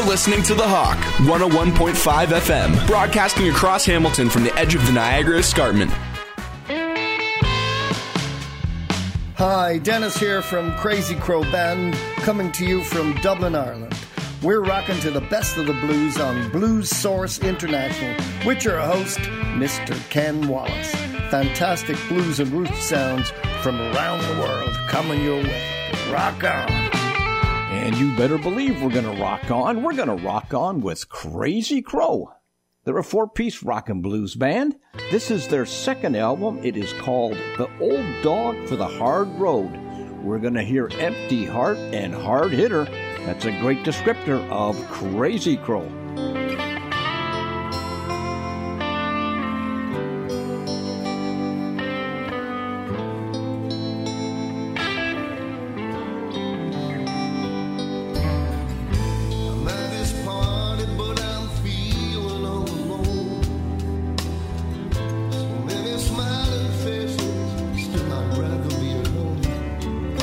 listening to The Hawk, 101.5 FM, broadcasting across Hamilton from the edge of the Niagara Escarpment. Hi, Dennis here from Crazy Crow Band, coming to you from Dublin, Ireland. We're rocking to the best of the blues on Blues Source International, with your host, Mr. Ken Wallace. Fantastic blues and roots sounds from around the world coming your way. Rock on. And you better believe we're going to rock on. We're going to rock on with Crazy Crow. They're a four-piece rock and blues band. This is their second album. It is called The Old Dog for the Hard Road. We're going to hear Empty Heart and Hard Hitter. That's a great descriptor of Crazy Crow.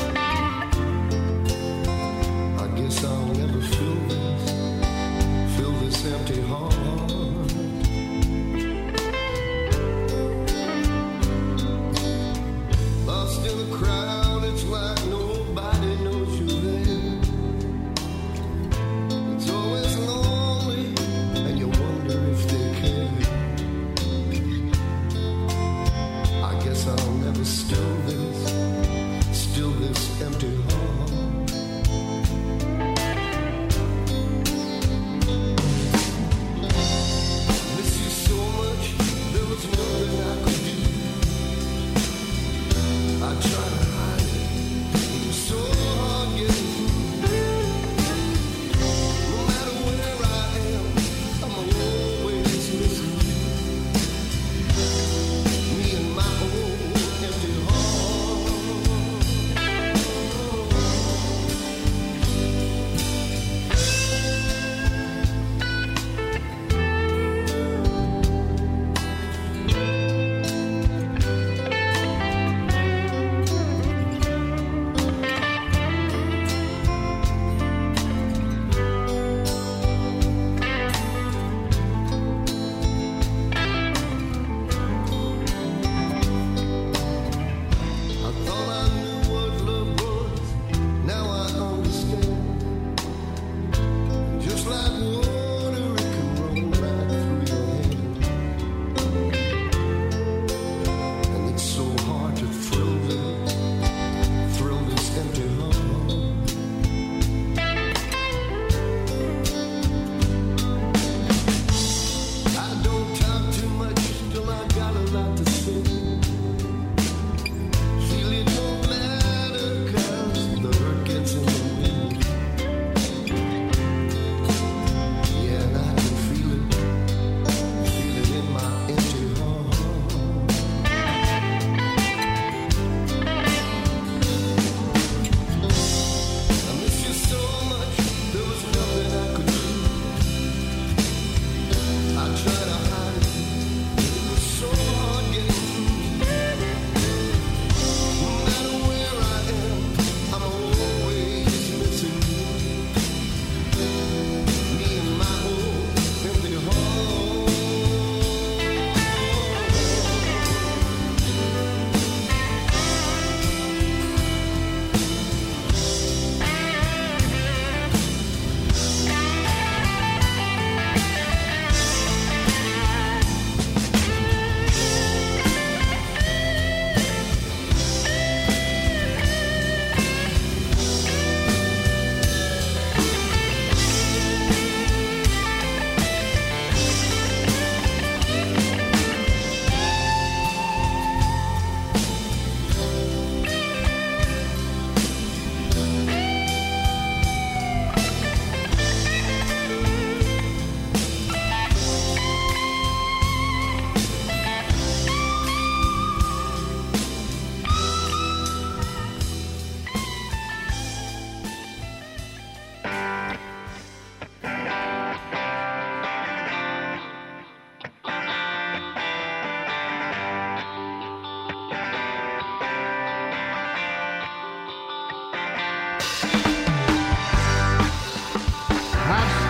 I'll never feel this, feel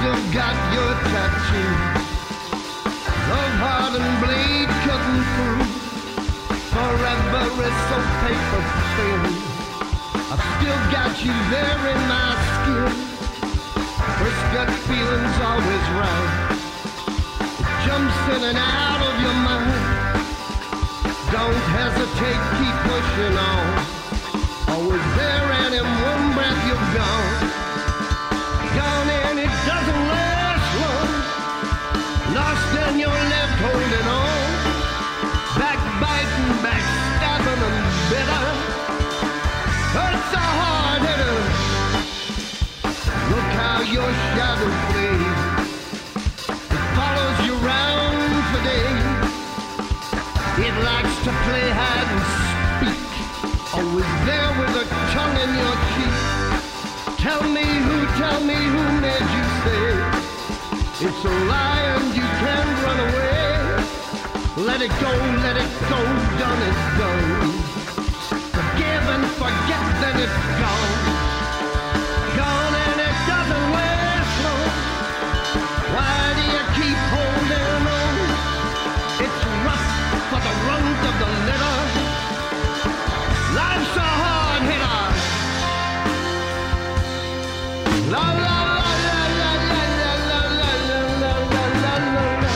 still got your tattoo of hardened blade cutting through. Forever is so paper thin. I've still got you there in my skin. First gut feeling's always right. It jumps in and out of your mind. Don't hesitate, keep pushing on. Always there and in one breath you're gone. Gone and it doesn't last long. Lost and you're left holding on. Backbiting, backstabbing and bitter. Hurts a hard hitter. Look how your shadow plays. It follows you round for days. It likes to play hide and speak. Always there with a tongue in your cheek. Tell me who made you say it's a lie and you can't run away. Let it go, done is done. Forgive and forget, then it's gone. Gone and it doesn't last long. Why do you keep holding on? It's rough for the runt of the litter. Life's a hard hitter. La la la la la la la la la la la la la.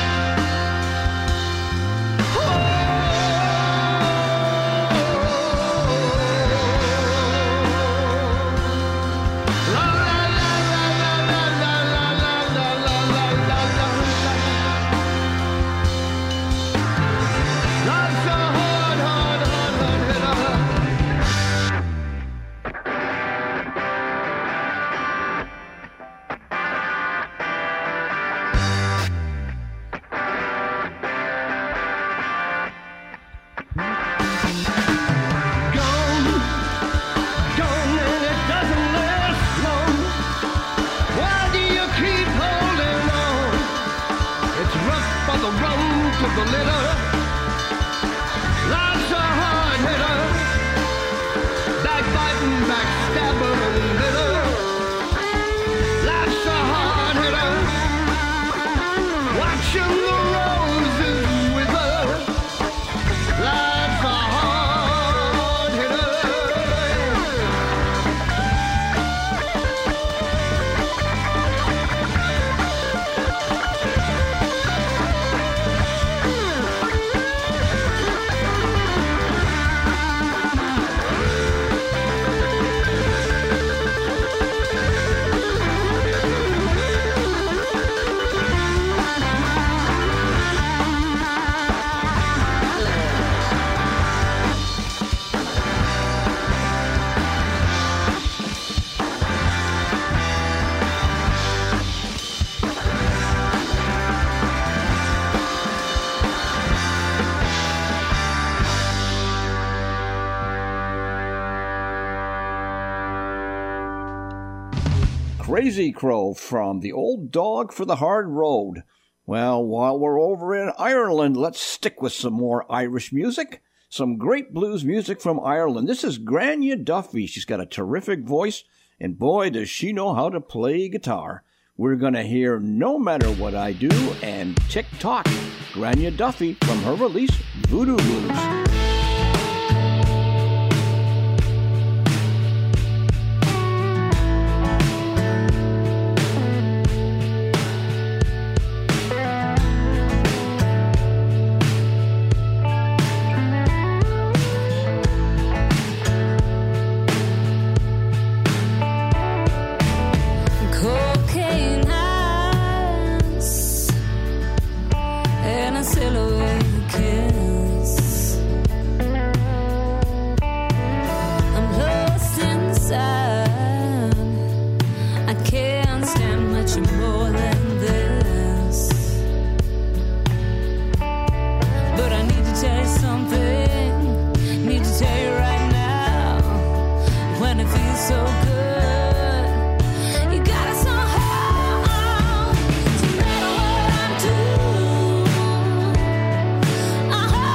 Crazy Crow from The Old Dog for the Hard Road. Well, while we're over in Ireland, let's stick with some more Irish music. Some great blues music from Ireland. This is Grania Duffy. She's got a terrific voice, and boy, does she know how to play guitar. We're going to hear No Matter What I Do and Tick Tock. Grania Duffy from her release, Voodoo Blues. Uh-huh.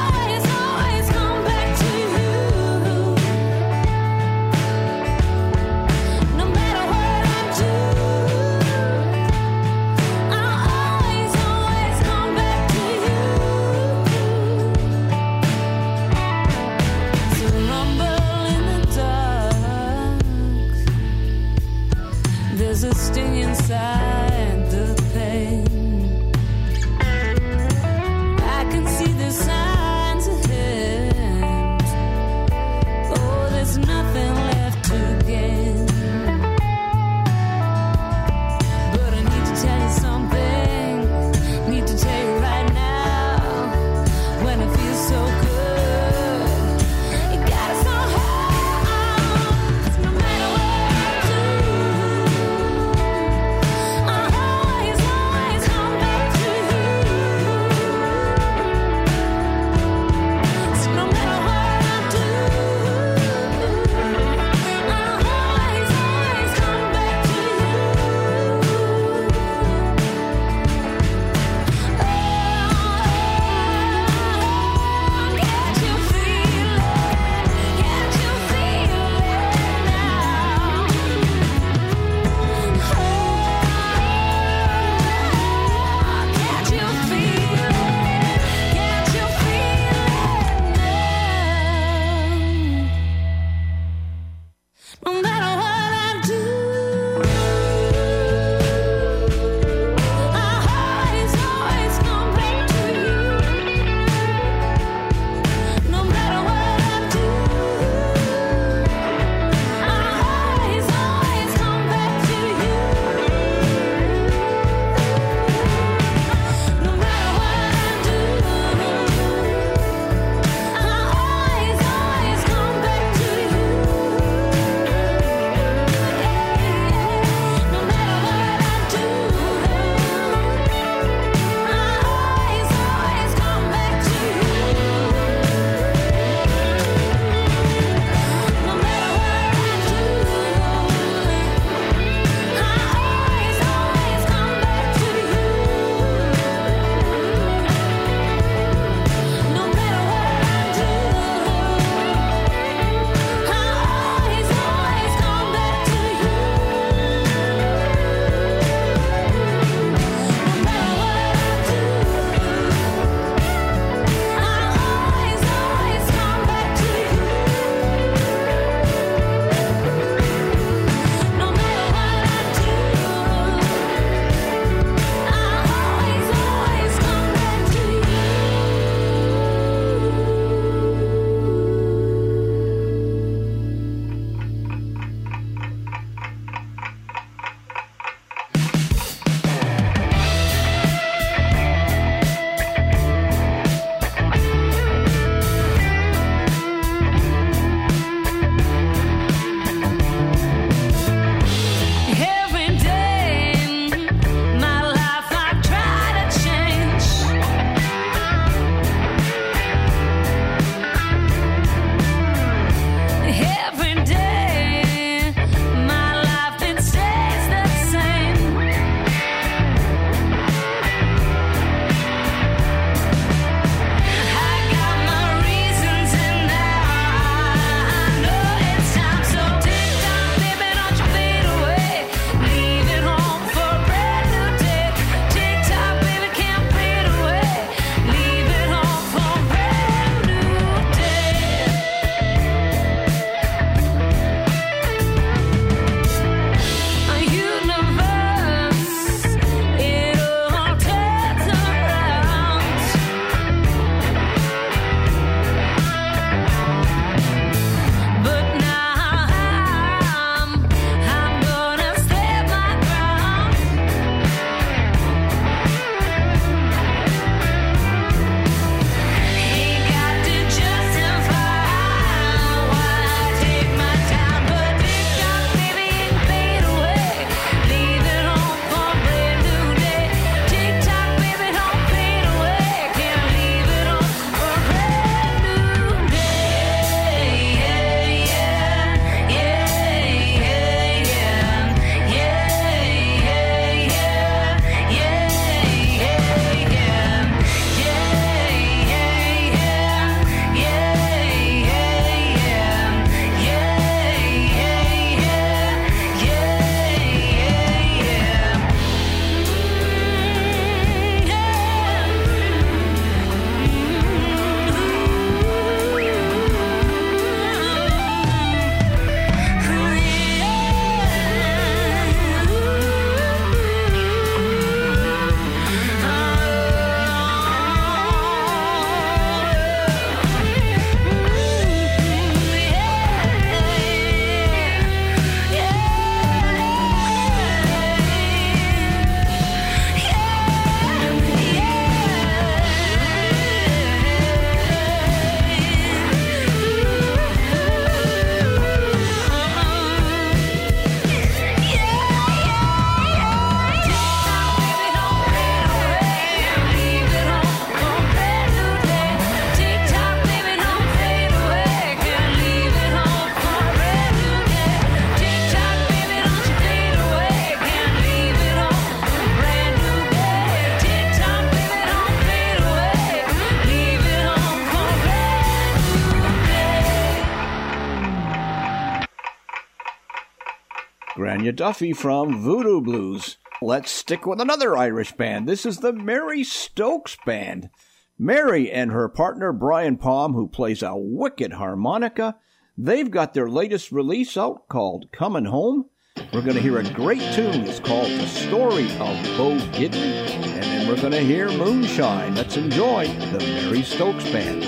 Tanya Duffy from Voodoo Blues. Let's stick with another Irish band. This is the Mary Stokes Band. Mary and her partner Brian Palm, who plays a wicked harmonica, they've got their latest release out called Coming Home. We're going to hear a great tune. It's called The Story of Bo Diddley. And then we're going to hear Moonshine. Let's enjoy the Mary Stokes Band.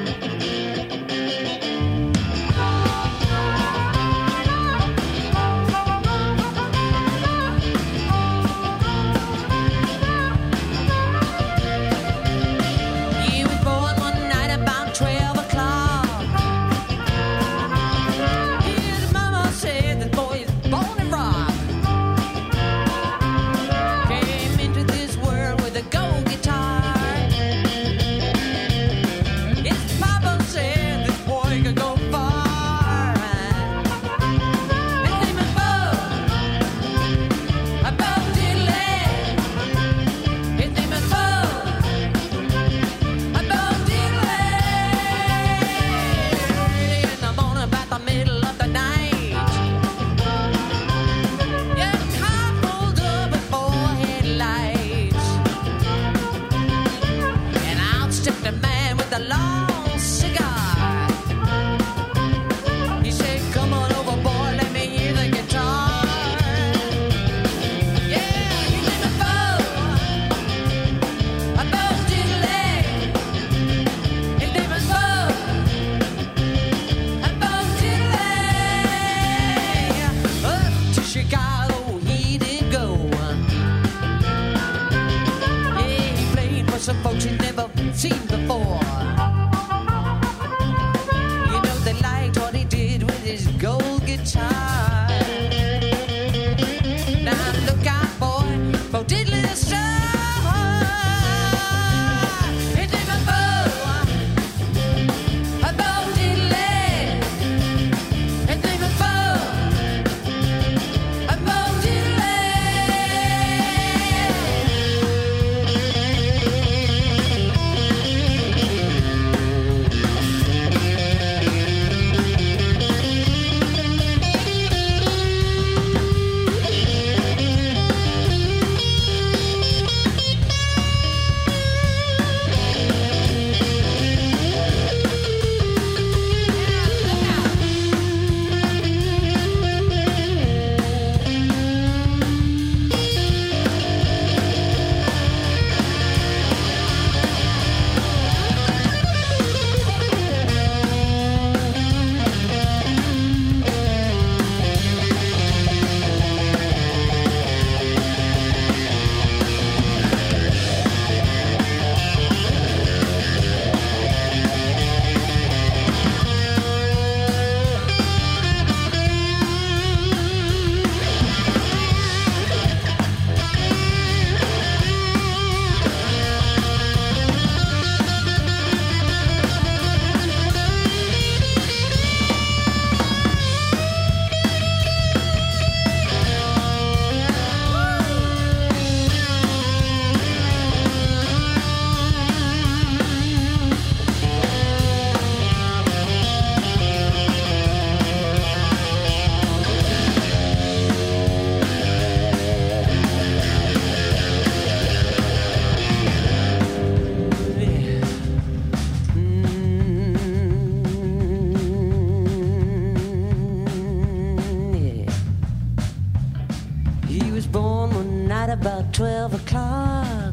about 12 o'clock.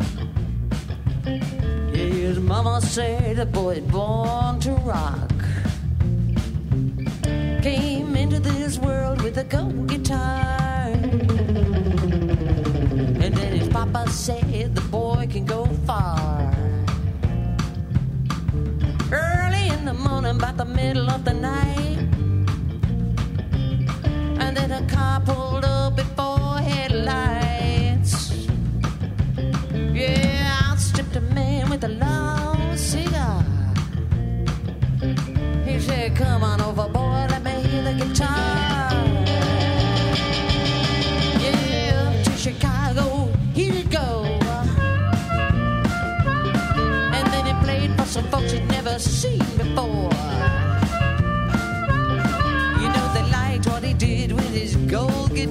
His mama said the boy born to rock. Came into this world with a gold guitar. And then his papa said the boy can go far. Early in the morning, about the middle of the night, and then a car pulled up before headlights. Yeah, outstripped a man with a long cigar. He said, come on over, boy, let me hear the guitar. Yeah, up to Chicago, he'd go. And then he played for some folks he'd never seen before. You know, they liked what he did with his gold guitar.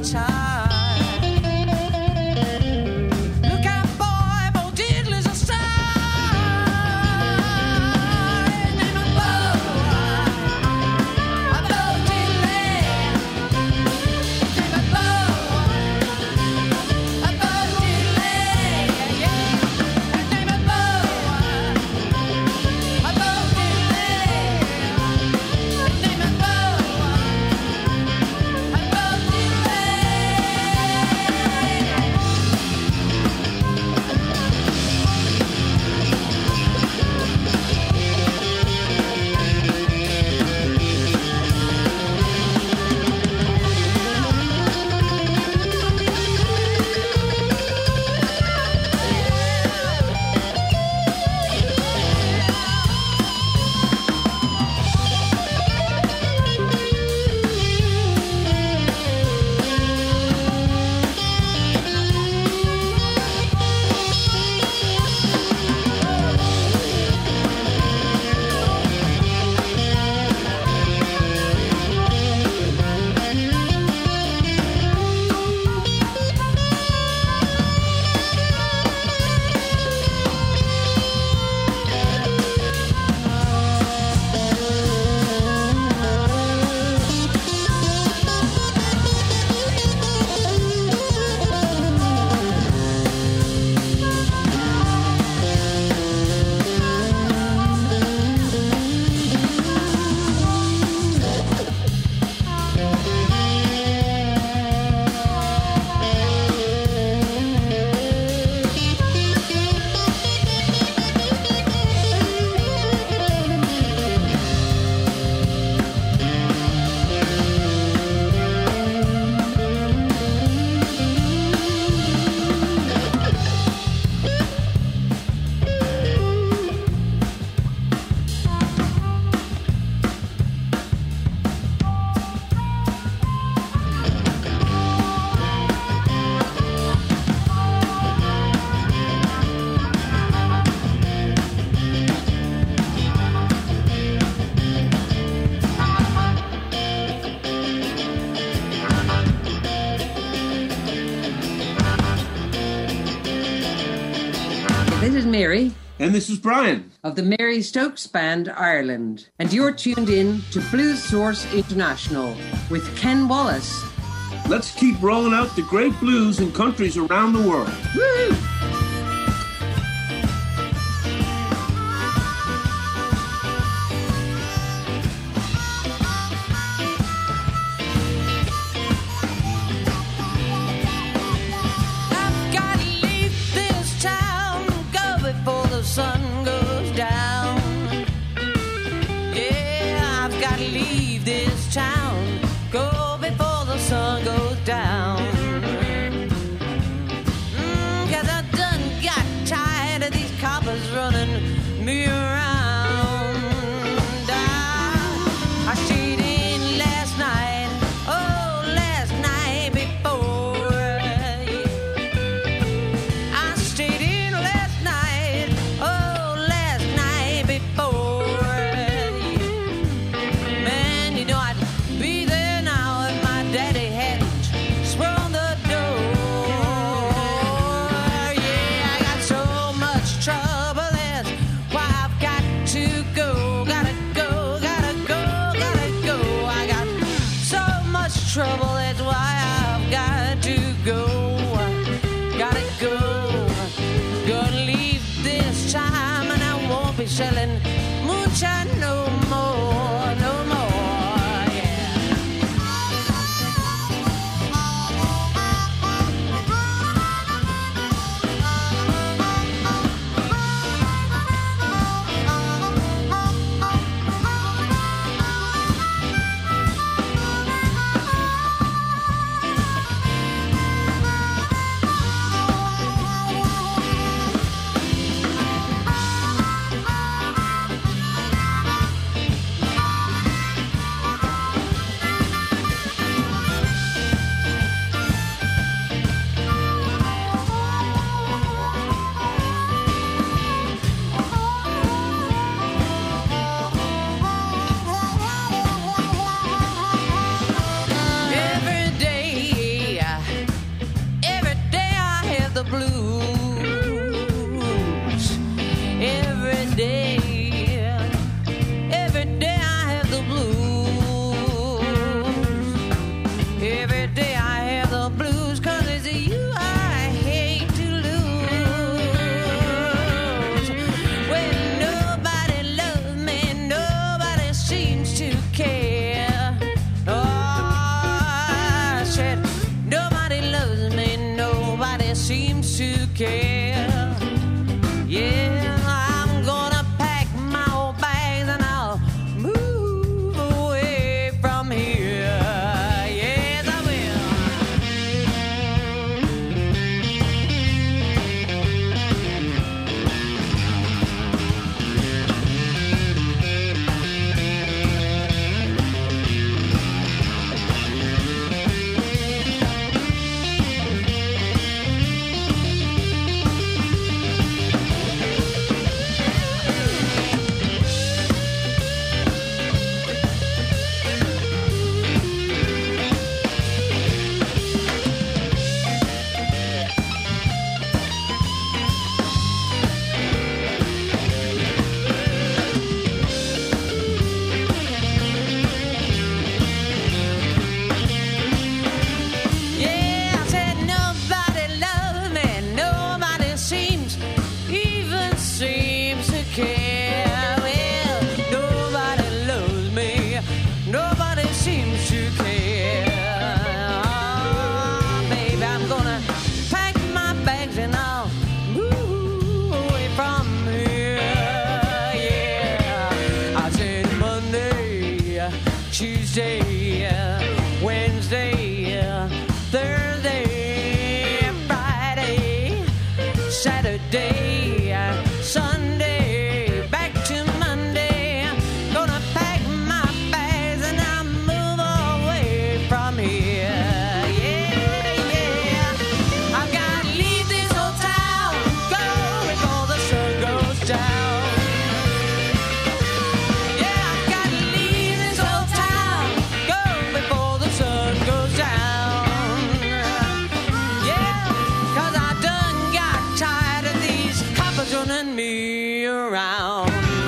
This is Mary. And this is Brian. Of the Mary Stokes Band, Ireland. And you're tuned in to Blues Source International with Ken Wallace. Let's keep rolling out the great blues in countries around the world. Woo! Sun goes down. Yeah, I've got to leave this town. Go before the sun goes down. 'Cause I done got tired of these coppers running me around. I stayed in last night. Oh, last night before. I stayed in last night. Oh, last night before. Man, you know I'd be there now if my daddy hadn't sprung the door. Yeah, I got so much trouble, that's why I've got to go. Gotta go, gotta go, gotta go. I got so much trouble, that's why I've got to go. Gotta go. Gonna leave this time and I won't be selling moonshine no more, no more, yeah. me around.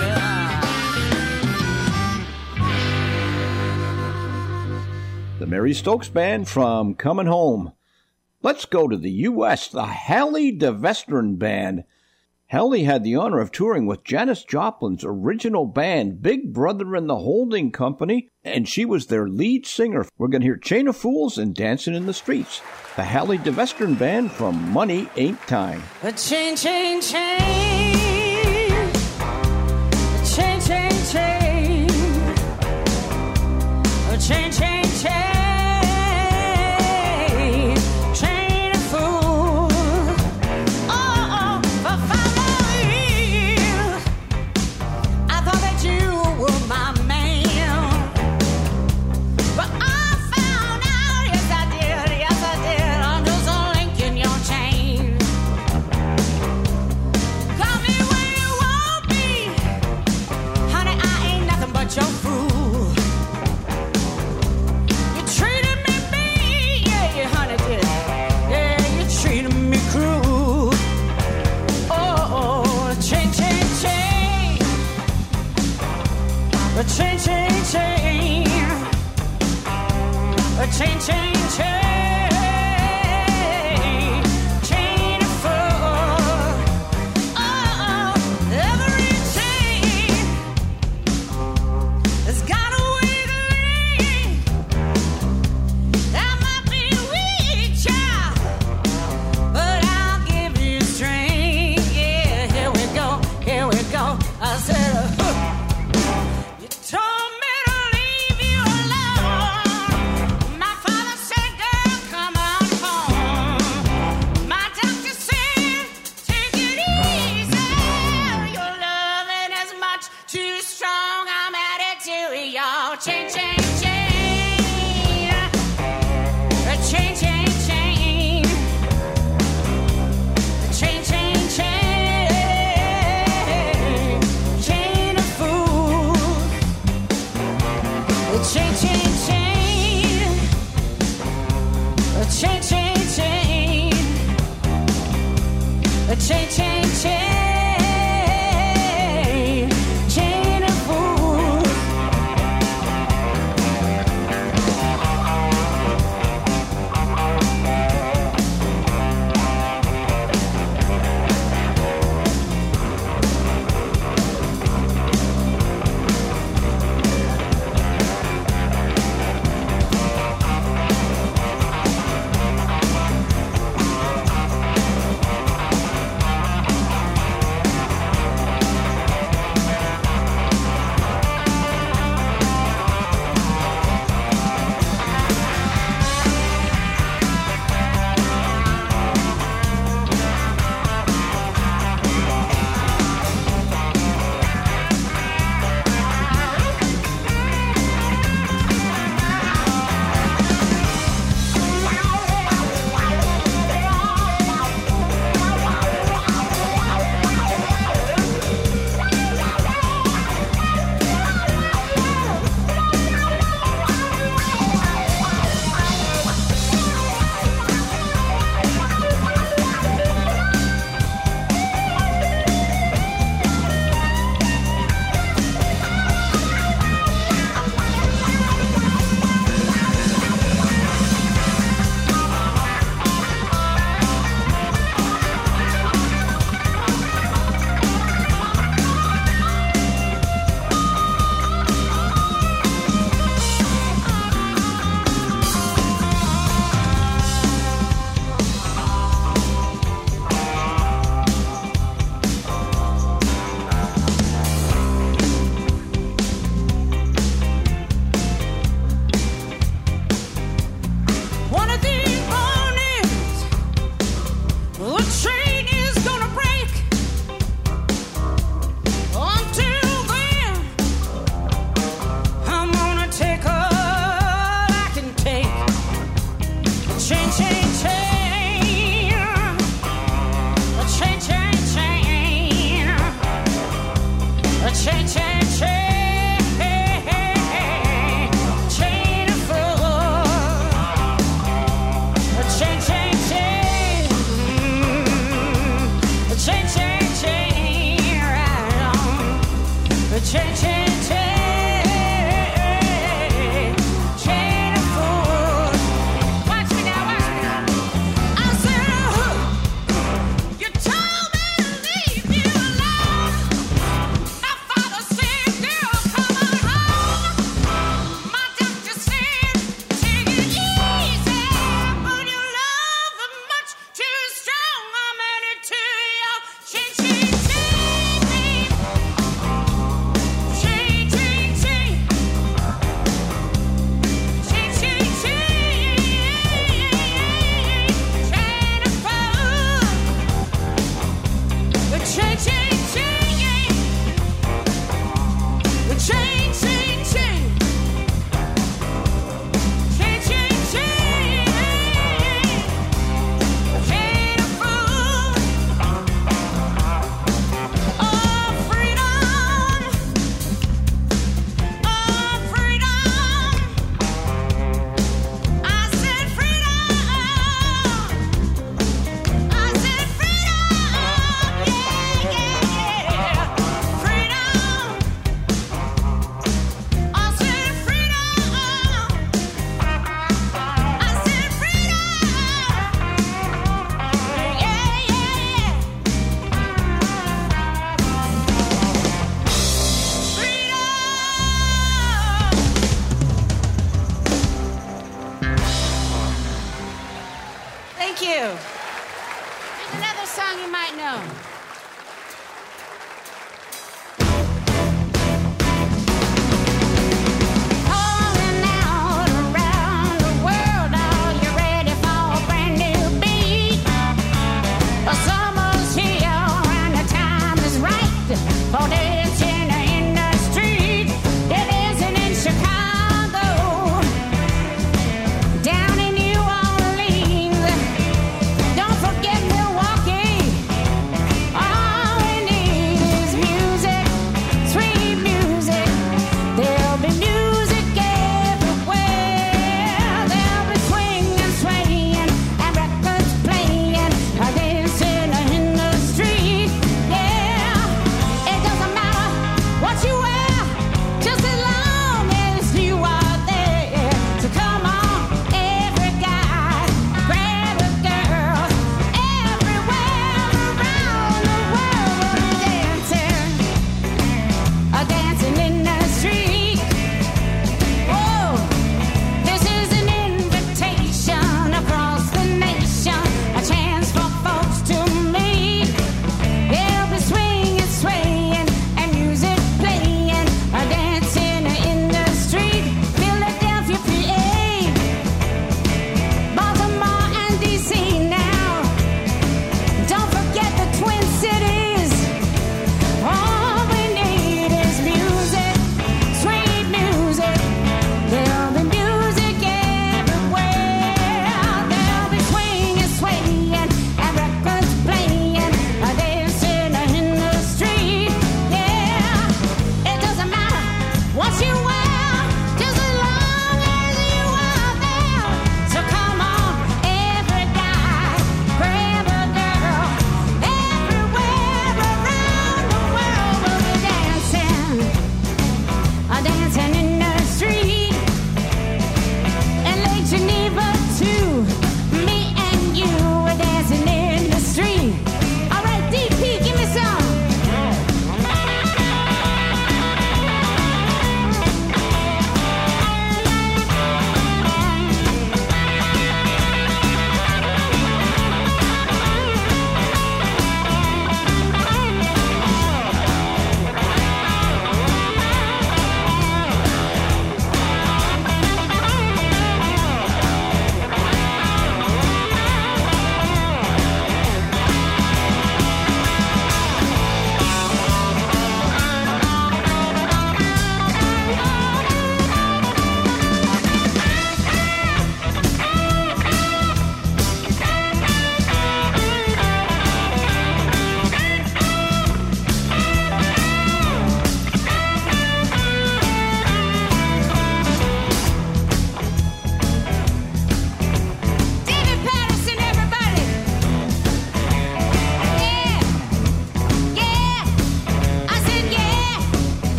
The Mary Stokes Band from Coming Home. Let's go to the U.S., the Hallie DeVestern Band. Hallie had the honor of touring with Janis Joplin's original band, Big Brother and the Holding Company, and she was their lead singer. We're going to hear Chain of Fools and Dancing in the Streets. The Hallie DeVestern Band from Money Ain't Time. A chain, chain, chain. A chain, chain, chain. A chain, chain, chain. Chain, chain, chain. A chain, chain, chain. Chain of four. Oh, every chain has got a wiggling. That might be weak, child, but I'll give you strength. Yeah, here we go, here we go. I said, told me to leave you alone. My father said, girl, It doesn't matter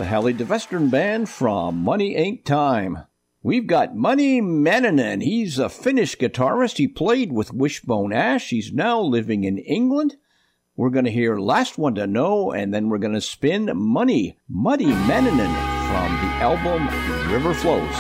Hallie DeVestern Band from Money Ain't Time. We've got Money Manninen. He's a Finnish guitarist. He played with Wishbone Ash. He's now living in England. We're going to hear Last One to Know, and then we're going to spin Money Manninen from the album River Flows.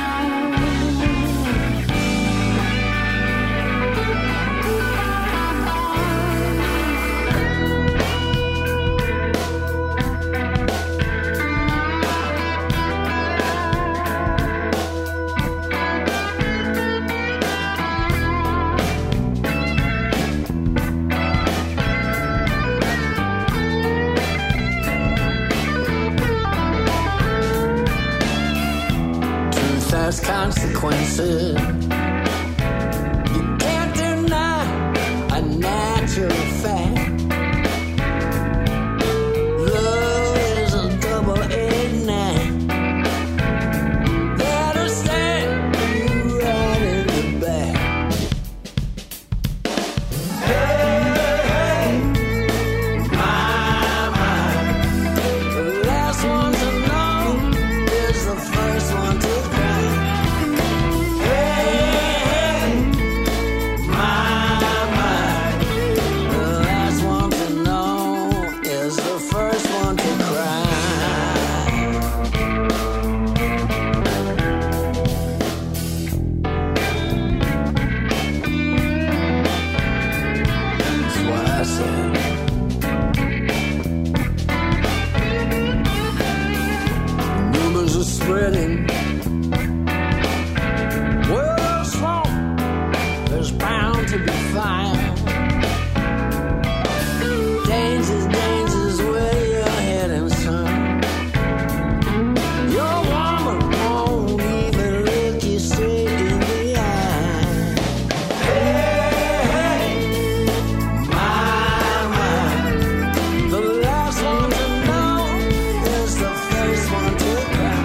There's consequences. You can't deny a natural fact. Love is a double-edged knife that'll stab you right in the back. Hey, my, the last one to know is the first one to cry. Rumors are spreading. World's wrong. There's bound to be fire. Danger's where you're heading, son. Your woman won't even look you straight in the eye. Hey, my, the last one to know is the first one to cry.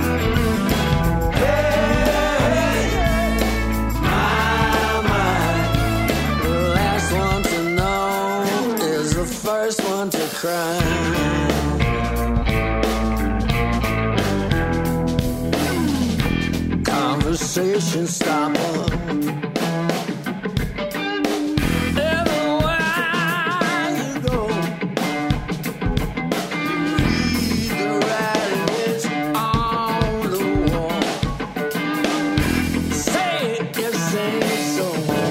Hey, my, the last one to know is the first one to cry. Conversation stopper. Everywhere you go, read the writing is on the wall. Say it, you say so.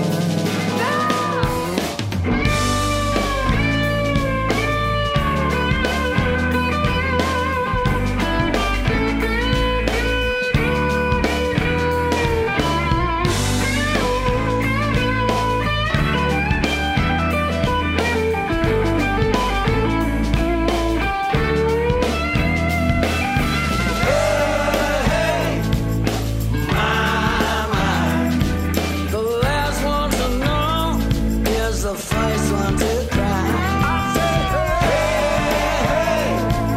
The last one to know is the first one to cry. I say, hey,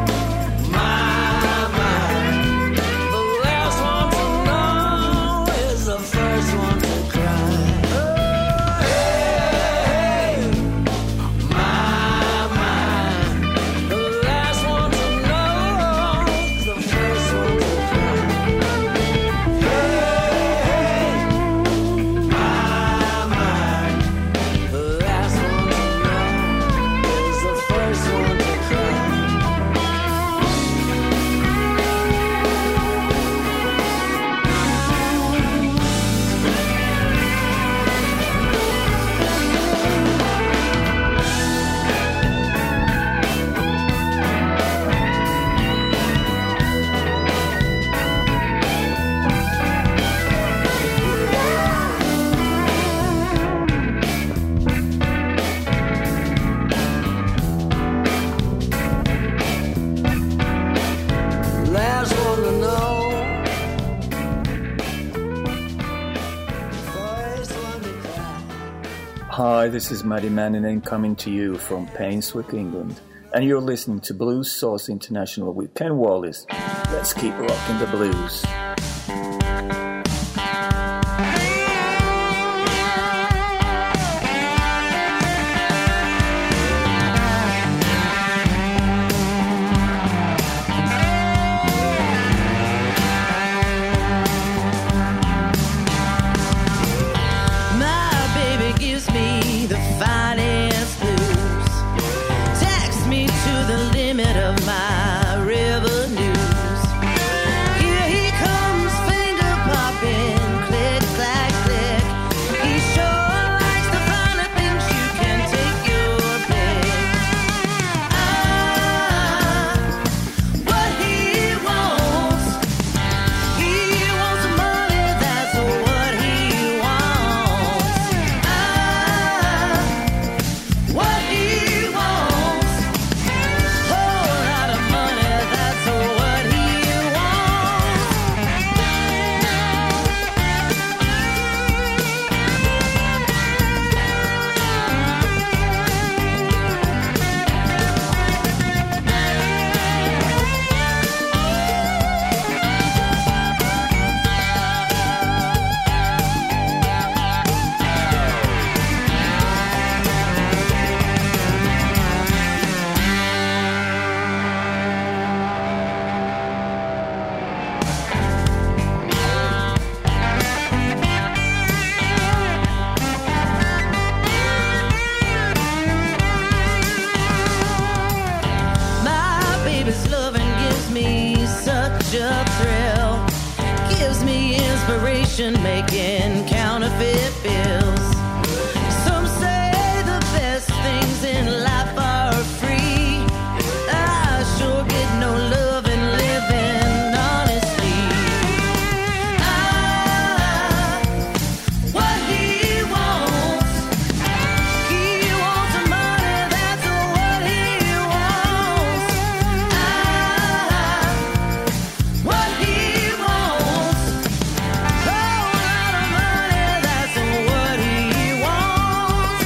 my. The last one to know is the first one to cry. Hey, my. The last one to know is the first one to cry. The last one to know is the first one to cry. Last one to know. First one to cry. Hi, this is Maddie Manninen coming to you from Painswick, England, and you're listening to Blues Sauce International with Ken Wallace. Let's keep rocking the blues. corporation making counterfeit bills. Some say the best things in life are free. I sure get no love in living honestly. What he wants the money, that's what he wants. What he wants, whole lot of money, that's what he wants.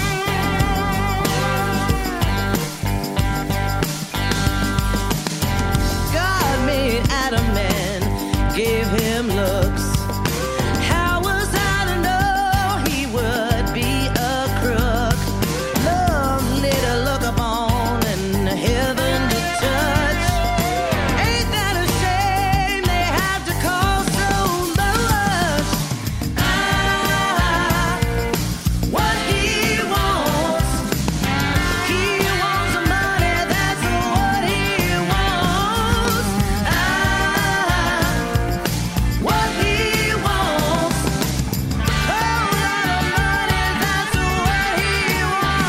God made Adam and gave him looks. How was I to know he would be a crook? Lovely to look upon and heaven to touch. Ain't that a shame they have to cost so much? What he wants the money, that's what he wants. What he wants, whole lot of money, that's what he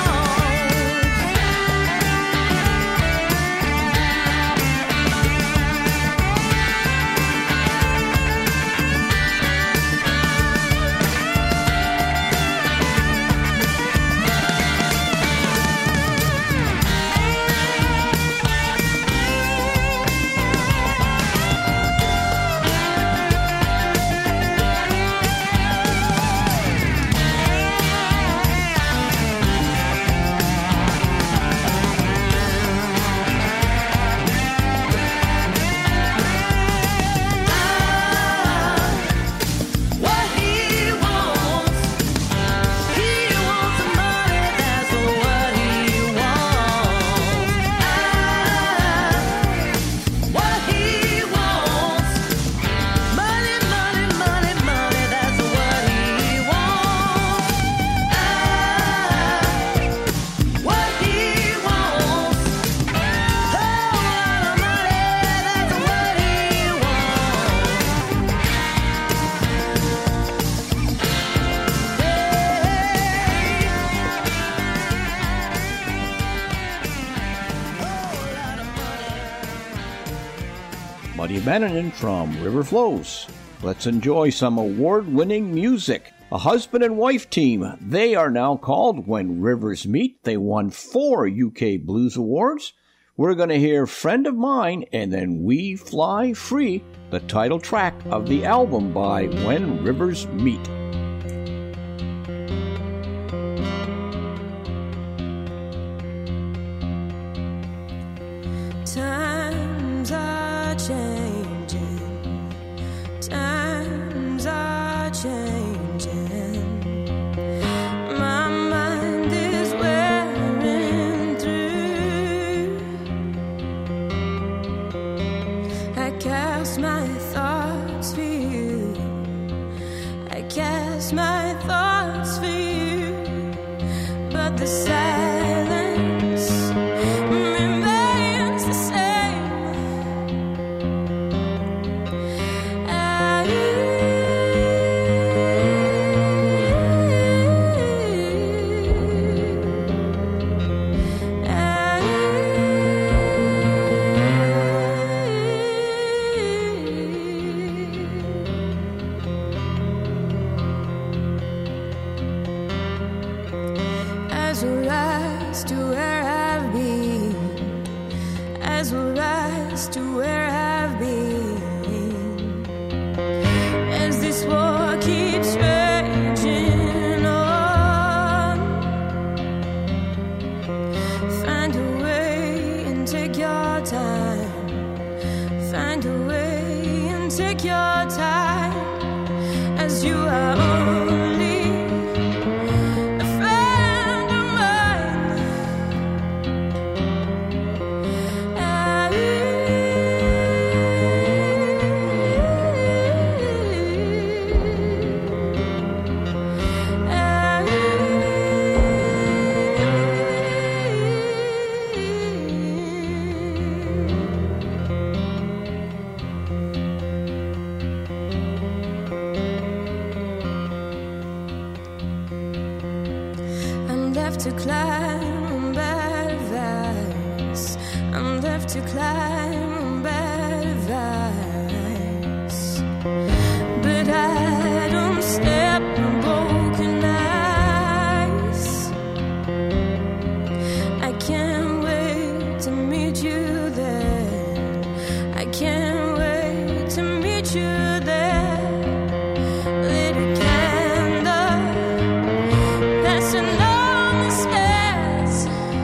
money, money, money, money, that's what he wants. What he wants, whole lot of money, that's what he Muddy Bannon from River Flows. Let's enjoy some award-winning music. A husband and wife team. They are now called When Rivers Meet. They won 4 UK Blues Awards. We're going to hear Friend of Mine and then We Fly Free, the title track of the album by When Rivers Meet. Times are changing. Times are changing. My mind is wearing through. I cast my thoughts for you. I cast my thoughts for you. But the silence remains the same. As we rise to where I've been, as we rise to where I've been, as this war keeps raging on, find a way and take your time, find a way and take your time, as you are only a friend of mine. left to climb on bad advice. I'm left to climb on bad advice. But I don't step on broken ice. I can't wait to meet you there. I can't wait to meet you there. Lit a candle, passing on the stairs.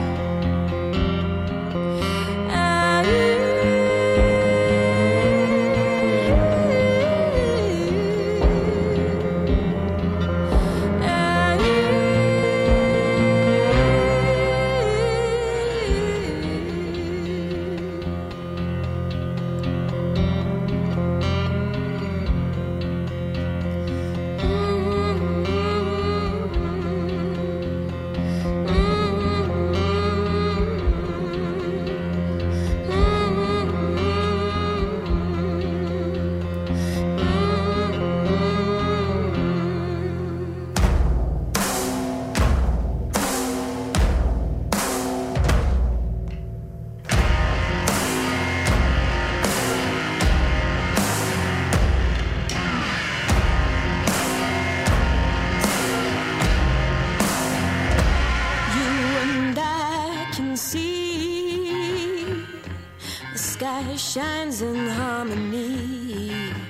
Shines in harmony.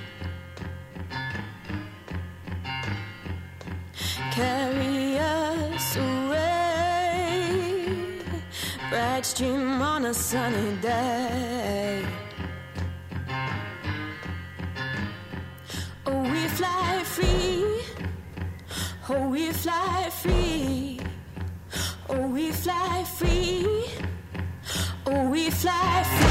Carry us away, bright stream on a sunny day. Oh, we fly free. Oh, we fly free. Oh, we fly free. Oh, we fly free.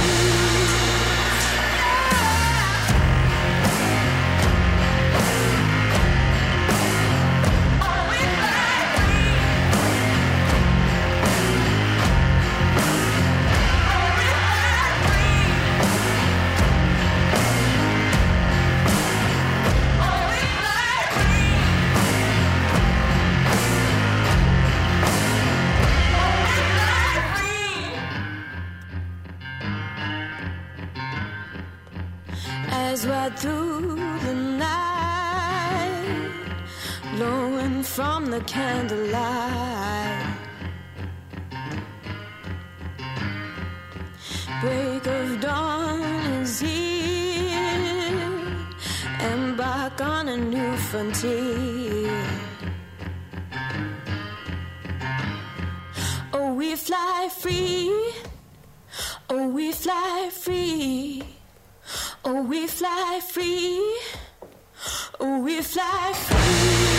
As right through the night, glowing from the candlelight, break of dawn is here, embark on a new frontier. Oh, we fly free. Oh, we fly free. Oh, we fly free. Oh, we fly free.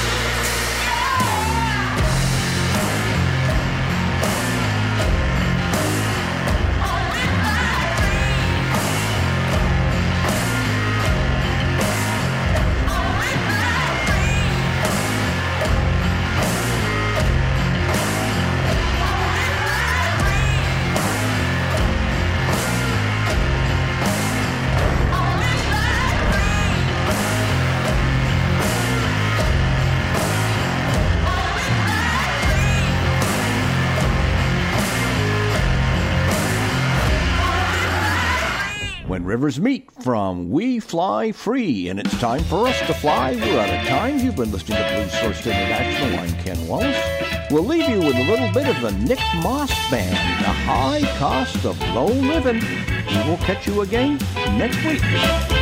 When rivers meet from We Fly Free, and it's time for us to fly. We're out of time. You've been listening to Blues Source International. I'm Ken Wallace. We'll leave you with a little bit of the Nick Moss Band, The High Cost of Low Living. We will catch you again next week.